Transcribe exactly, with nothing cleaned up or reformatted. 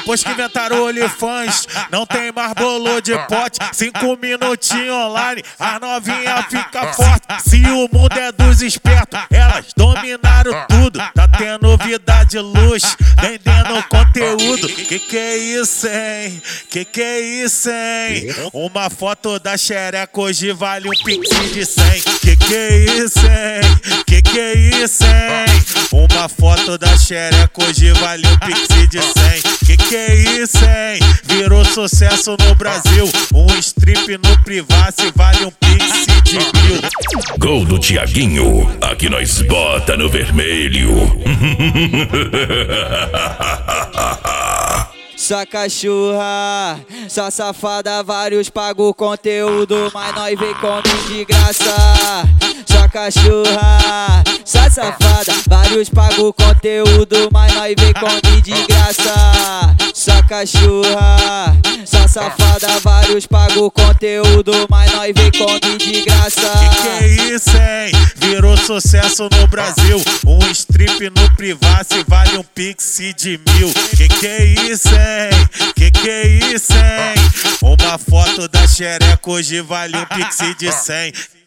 Depois que inventaram o OnlyFans, não tem mais bolo de pote. Cinco minutinhos online, as novinha fica forte. Se o mundo é dos espertos, elas dominaram tudo. Tá tendo vida de luxo, vendendo conteúdo. Que que é isso, hein? Que que é isso, hein? Uma foto da xereca hoje vale um pix de cem. Que que é isso, hein? Que que é isso, hein? Uma foto da xereca hoje vale um pix de cem. Que que é isso, hein? Virou sucesso no Brasil. Um strip no Privacy vale um pix de mil. Gol do Thiaguinho, aqui nós bota no vermelho. Só cachorra, só safada, vários pago conteúdo, mas nós vem come de graça. Só cachorra, só safada, vários pago conteúdo, mas nós vem come de graça. Só cachorra, só safada, vários pago conteúdo, mas nós vem come de graça. Que que é isso, hein? Virou sucesso no Brasil. Um strip no Privacy vale um pix de mil. Que que é isso, hein? Que que é isso, hein? Uma foto da xereca hoje vale um pix de cem.